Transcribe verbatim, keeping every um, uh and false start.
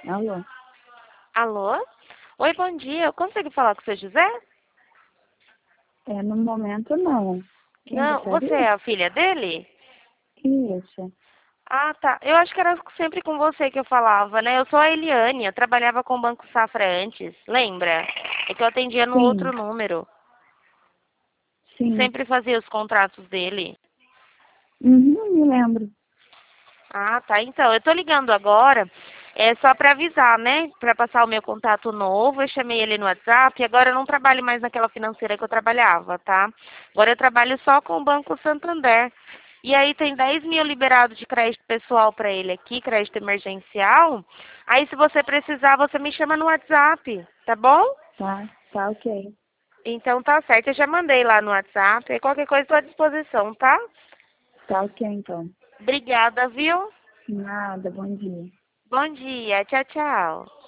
Alô? Alô? Oi, bom dia. Eu consigo falar com o seu José? É, no momento não. Quem Não, você gostaria? é a filha dele? Isso. Ah, tá. Eu acho que era sempre com você que eu falava, né? Eu sou a Eliane, eu trabalhava com o Banco Safra antes, lembra? É que eu atendia no outro Sim, número. sim. Sempre fazia os contratos dele. Uhum, me lembro. Ah, tá. Então, eu tô ligando agora, é só para avisar, né? Para passar o meu contato novo. Eu chamei ele no WhatsApp e agora eu não trabalho mais naquela financeira que eu trabalhava, tá? Agora eu trabalho só com o Banco Santander. E aí tem dez mil liberados de crédito pessoal para ele aqui, crédito emergencial. Aí se você precisar, você me chama no WhatsApp, tá bom? Tá, tá ok. Então tá certo, eu já mandei lá no WhatsApp. E qualquer coisa estou à disposição, tá? Tá ok, então. Obrigada, viu? Nada, bom dia. Bom dia, tchau, tchau.